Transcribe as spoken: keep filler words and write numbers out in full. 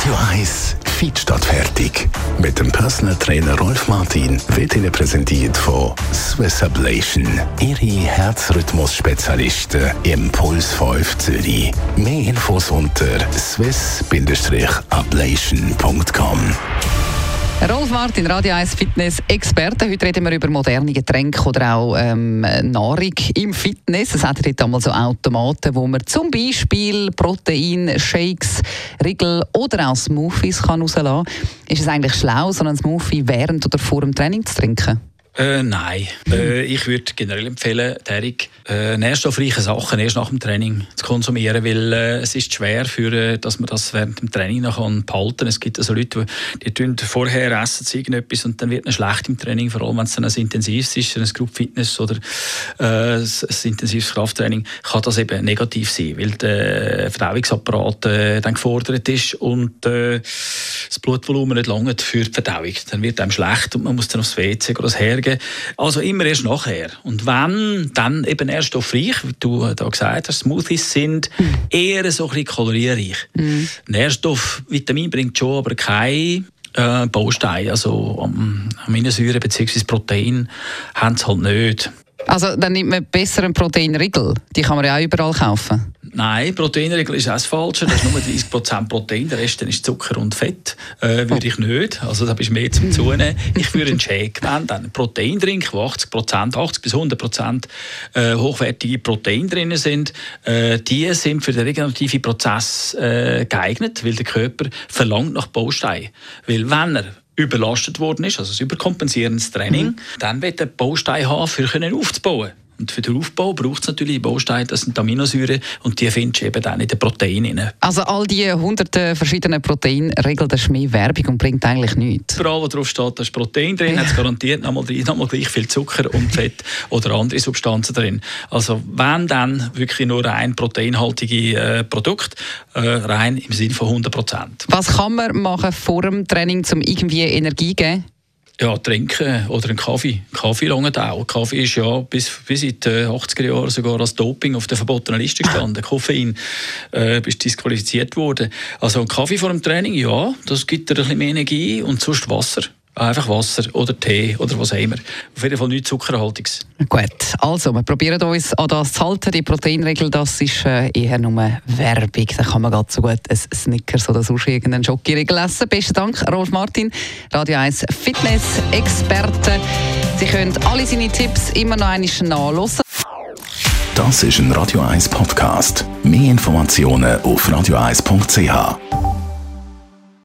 Radio eins Fit statt fertig. Mit dem Personal Trainer Rolf Martin wird Ihnen präsentiert von Swiss Ablation. Ihre Herzrhythmus-Spezialisten im Puls fünf Zürich. Mehr Infos unter swiss ablation punkt com. Rolf Martin, Radio eins Fitness-Experte. Heute reden wir über moderne Getränke oder auch ähm, Nahrung im Fitness. Es hat dort einmal so Automaten, wo man zum Beispiel Protein, Shakes, Riegel oder auch Smoothies kann rauslassen kann. Ist es eigentlich schlau, so einen Smoothie während oder vor dem Training zu trinken? Äh, nein. Äh, ich würde generell empfehlen, Erik, äh, nährstoffreiche Sachen erst nach dem Training zu konsumieren, weil äh, es ist schwer, für, äh, dass man das während dem Training noch behalten kann. Es gibt also Leute, die, die vorher essen sie irgendetwas und dann wird es schlecht im Training, vor allem wenn es dann ein intensives ist, ein Group Fitness oder äh, ein intensives Krafttraining, kann das eben negativ sein, weil der Verdauungsapparat äh, dann gefordert ist und äh, das Blutvolumen nicht lange für die Verdauung. Dann wird einem schlecht und man muss dann aufs W C oder das hergeben. Also immer erst nachher. Und wenn, dann eben nährstoffreich, wie du da gesagt hast, Smoothies sind mm. eher so ein bisschen kalorienreich. Mm. Nährstoff, Vitamin bringt schon, aber kein äh, Baustein. Also um, Aminosäuren bzw. Protein haben es halt nicht. Also dann nimmt man besser einen Proteinriegel. Die kann man ja auch überall kaufen. Nein, Proteinriegel ist auch das Falsche. Das ist nur dreißig Prozent Protein, der Rest ist Zucker und Fett. Äh, würde ich nicht. Also da bist du mehr zum Zunehmen. Ich würde einen Shake nehmen, dann einen Proteindrink, wo achtzig Prozent, achtzig bis hundert Prozent äh, hochwertige Proteine drin sind. Äh, die sind für den regenerativen Prozess äh, geeignet, weil der Körper verlangt nach Bausteinen. Weil wenn er überlastet worden ist, also ein überkompensierendes Training, mhm. dann wird er Bausteine haben, für können aufzubauen. Und für den Aufbau braucht es natürlich Bausteine, das sind Aminosäuren und die findest du eben dann in den Proteinen. Also all die hunderten verschiedenen Proteinregeln, das ist mehr Werbung und bringt eigentlich nichts. Überall, wo drauf steht, da ist Protein drin, ja. Hat es garantiert nochmal, nochmal gleich viel Zucker und Fett oder andere Substanzen drin. Also wenn dann wirklich nur rein proteinhaltige äh, Produkte, äh, rein im Sinne von hundert Prozent. Was kann man machen vor dem Training, um irgendwie Energie zu geben? Ja, trinken oder einen Kaffee. Kaffee langt auch. Kaffee ist ja bis, bis in den achtziger Jahren sogar als Doping auf der verbotenen Liste gestanden. Koffein äh, ist disqualifiziert worden. Also ein Kaffee vor dem Training, ja, das gibt dir ein bisschen mehr Energie und sonst Wasser. Einfach Wasser oder Tee oder was auch immer. Auf jeden Fall nichts Zuckerhaltiges. Gut, also wir probieren uns an das zu halten. Die Proteinregel, das ist äh, eher nur Werbung. Da kann man ganz so gut ein Snickers oder sonst irgendeinen Schokoriegel essen. Besten Dank, Rolf Martin, Radio eins Fitness-Experte. Sie können alle seine Tipps immer noch einmal nachhören. Das ist ein Radio eins Podcast. Mehr Informationen auf radio eins punkt c h.